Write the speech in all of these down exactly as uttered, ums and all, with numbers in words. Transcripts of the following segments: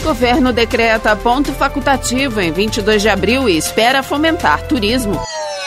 Governo decreta ponto facultativo em vinte e dois de abril e espera fomentar turismo.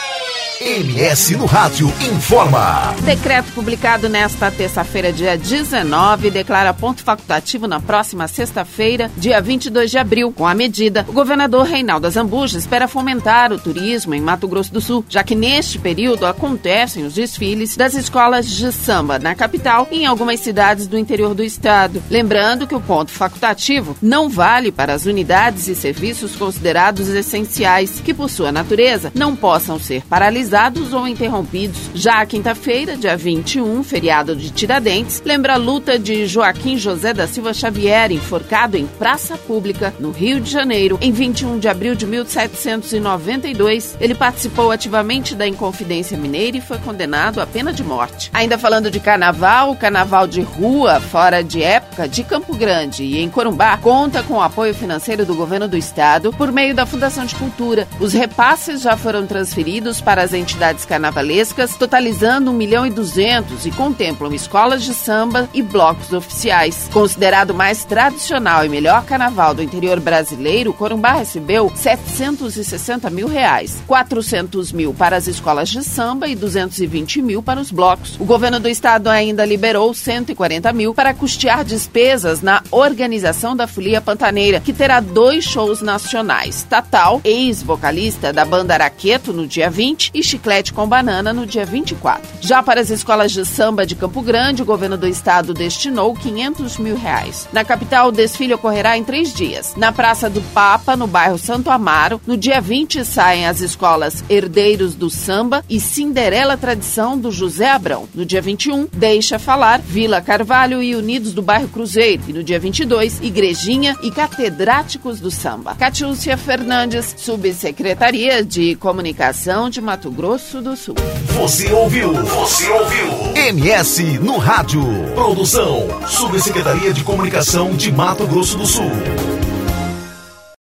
M S no Rádio informa. Decreto publicado nesta terça-feira, dia dezenove, declara ponto facultativo na próxima sexta-feira, dia vinte e dois de abril. Com a medida, o governador Reinaldo Azambuja espera fomentar o turismo em Mato Grosso do Sul, já que neste período acontecem os desfiles das escolas de samba na capital e em algumas cidades do interior do estado. Lembrando que o ponto facultativo não vale para as unidades e serviços considerados essenciais, que por sua natureza não possam ser paralisados ou interrompidos. Já a quinta-feira, dia vinte e um, feriado de Tiradentes, lembra a luta de Joaquim José da Silva Xavier, enforcado em praça pública, no Rio de Janeiro, em vinte e um de abril de mil setecentos e noventa e dois. Ele participou ativamente da Inconfidência Mineira e foi condenado à pena de morte. Ainda falando de carnaval, o carnaval de rua, fora de época, de Campo Grande e em Corumbá, conta com o apoio financeiro do governo do estado por meio da Fundação de Cultura. Os repasses já foram transferidos para as entidades carnavalescas, totalizando um milhão e duzentos e contemplam escolas de samba e blocos oficiais. Considerado mais tradicional e melhor carnaval do interior brasileiro, Corumbá recebeu setecentos e sessenta mil reais, quatrocentos mil para as escolas de samba e duzentos e vinte mil para os blocos. O governo do estado ainda liberou cento e quarenta mil para custear despesas na organização da Folia Pantaneira, que terá dois shows nacionais: Tatal, ex-vocalista da banda Araqueto, no dia vinte, e Chiclete com Banana no dia vinte e quatro. Já para as escolas de samba de Campo Grande, o governo do estado destinou quinhentos mil reais. Na capital, o desfile ocorrerá em três dias. Na Praça do Papa, no bairro Santo Amaro, no dia vinte saem as escolas Herdeiros do Samba e Cinderela Tradição do José Abrão. No dia vinte e um, Deixa Falar, Vila Carvalho e Unidos do bairro Cruzeiro. E no dia vinte e dois, Igrejinha e Catedráticos do Samba. Catiúcia Fernandes, Subsecretaria de Comunicação de Mato Grosso do Sul. Você ouviu? Você ouviu? M S no Rádio. Produção: Subsecretaria de Comunicação de Mato Grosso do Sul.